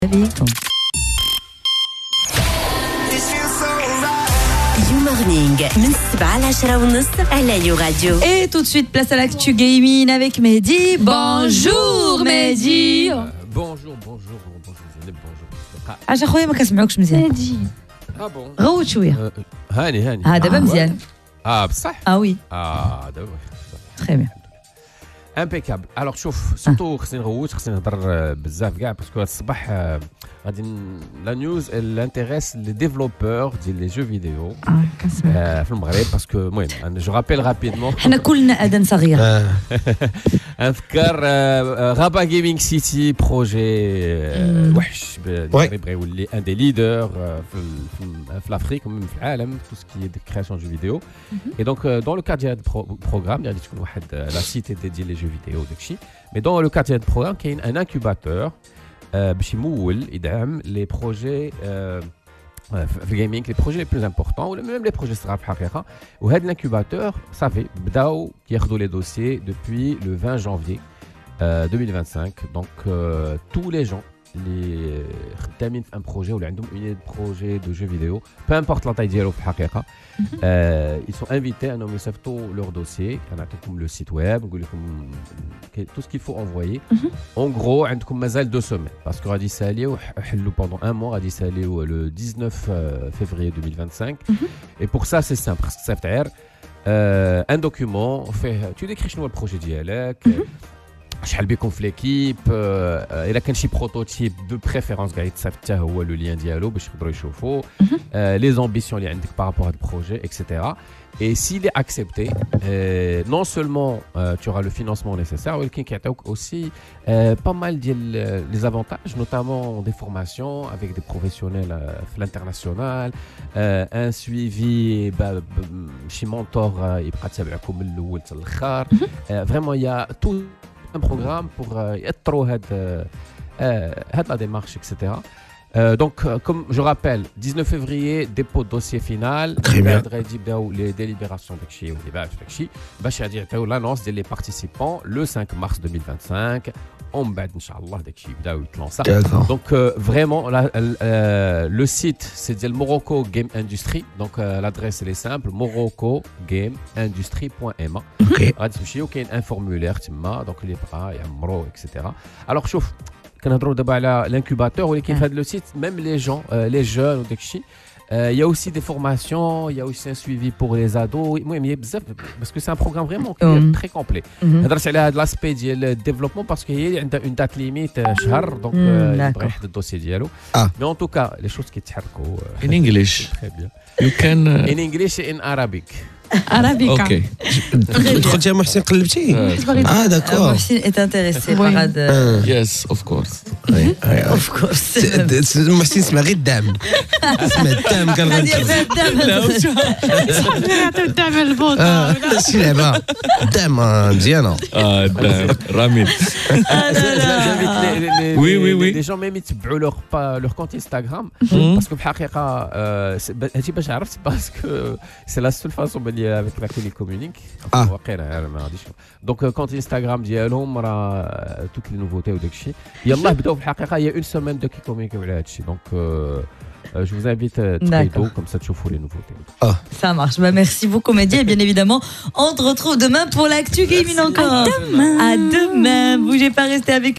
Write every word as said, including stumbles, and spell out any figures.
عليكم. You Morning من السبعة لعشرة ونص على يو راديو. Et tout de suite, place à l'actu gaming avec Mehdi. Bonjour Mehdi. Bonjour, bonjour, bonjour, bonjour. اش اخويا ما كنسمعوكش مزيان. مهدي. اه بون. غوت شويه. هاني هاني. اه دابا مزيان. اه بصح. اه وي. اه دابا. تري بيان. امبيكابل. الوغ شوف سورتو خصني نغوت خصني نهضر بزاف كاع باسكو هاد الصباح غادي لا نيوز الانتيريس لي ديفلوبور ديال لي جو فيديو اه كنسمع في المغرب باسكو المهم انا جو رابيل رابيدمون حنا كلنا اذان صغير. نفكر غابا جيمنج سيتي بروجي وحش بغا يولي ان دي ليدر في في لافريك ومن في العالم تو سكي دي كرياسيون جو فيديو اي دونك دون لو كادر ديال البروغرام غادي تكون واحد لا سيت ديدي لي جو فيديو داكشي مي دون لو كادر ديال البروغرام كاين ان انكوباتور باش يمول يدعم لي بروجي في الجيمنج لي بروجي لي بلوز امبورطون ولا ميم لي بروجي صغار في الحقيقه وهذا الانكوباتور صافي بداو كياخذوا لي دوسيي دوبوي لو vingt janvier deux mille vingt-cinq donc tous les gens اللي خدامين في ان بروجي ولا عندهم اون بروجي دو جو فيديو peu importe لا تاي ديالو في الحقيقه ils sont invités انهم يصيفطوا لور دوسيي كنعطيكم لو سيت ويب نقول لكم tout ce qu'il faut envoyer en gros عندكم مازال دو سيمين باسكو غادي يساليو حلوا pendant un mois غادي يساليو le dix-neuf février deux mille vingt-cinq et pour ça c'est simple خصك تصيفط غير ان دوكيومون فيه tu décris شنو البروجي ديالك شحال بكم في ليكيب الا كان شي بروتوتيب دو بريفيرونس كاع يتصيفط حتى هو لو لين ديالو باش يقدروا يشوفوا لي زامبيسيون اللي عندك بارابور هاد البروجي اكسيتيرا et s'il est accepté euh, non seulement euh, tu auras le financement nécessaire ولكن كيعطيوك aussi euh, pas mal ديال les avantages notamment des formations avec des professionnels euh, في l'international euh, un suivi bah, شي mentor euh, يبقى تابعكم من الاول حتى الاخر vraiment il y a tout un programme pour يأثروا هاد هاد la démarche et cetera Euh, donc, euh, comme je rappelle, dix-neuf février, dépôt de dossier final. Très bien. Les délibérations de Bachi, l'annonce des participants le cinq mars deux mille vingt-cinq. On va, Inch'Allah, ça. Donc, euh, vraiment, la, euh, le site, c'est le Morocco Game Industry. Donc, euh, l'adresse, elle est simple morocco game industry point m a. Ok. Il y a un formulaire, donc les bras, il y a un mro, et cetera. Alors, chauffe. كنهضروا دابا على الانكوباتور ولكن في هذا لو سيت ميم لي جون لي جون وداك الشيء il y a aussi des formations il y a aussi un suivi pour les ados المهم هي بزاف parce que c'est un programme vraiment très complet هضرت على هذا لاسبي ديال الديفلوبمون باسكو هي اللي عندها اون دات ليميت شهر دونك يبغي يحدد الدوسي ديالو مي ان توكا لي شوز كيتحركوا in English you can in English in Arabic Arabica. Ok. دخلتي يا محسن قلبتي اه داكور محسن est intéressé par هذا. Yes of course Of course. محسن اسمع غير الدعم اسمع الدعم كان هذه فيها الدم. شحال يعطيو الدعم البوط شي لعبه الدعم مزيانه اه الدعم رامي وي وي وي لي جون ميم يتبعوا لوغ لوغ كونت انستغرام باسكو في الحقيقه هادشي باش عرفت باسكو سي لا سول فاسون avec laquelle ils communiquent. Ah. Donc quand Instagram ديالهم راه toutes les nouveautés وداكشي يلاه بداو في الحقيقه il y a une semaine de qui communiquent على هادشي donc euh, je vous invite très tôt comme ça تشوفوا les nouveautés. Ah. Ça marche. Bah merci beaucoup Mehdi et bien évidemment on te retrouve demain pour l'actu gaming encore. À demain. À demain. Bougez pas, restez avec